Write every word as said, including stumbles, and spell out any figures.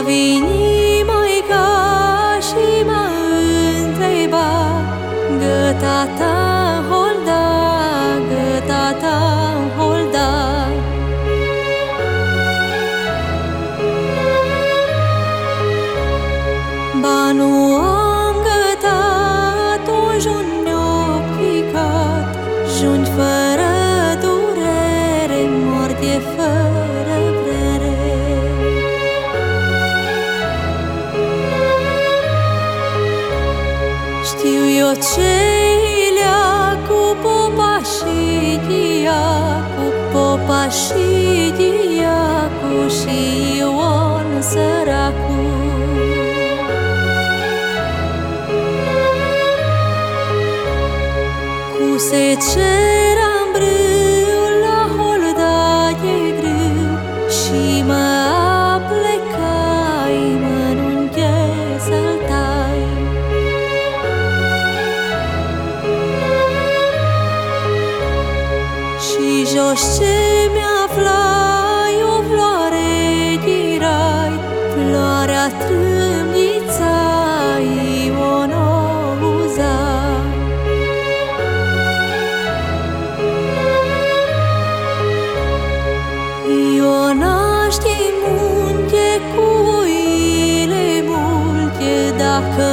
veni maica și m-a întrebat: gătata holda, gătata holda. Ba nu am gătat un jun ne-o picat, juni fără durere, mortie fără vrere. Știu eu ce-i cu popa și diacu, popa și diacu și Ion săracu. Cu secerea-n brâu, la holda e grâu și mă aplecai, mănunche să-l tai. Și jos ce mi-aflai o floare ghirai, floarea trâmbițai, o nouza. Iona știi munte cu oile multe, dacă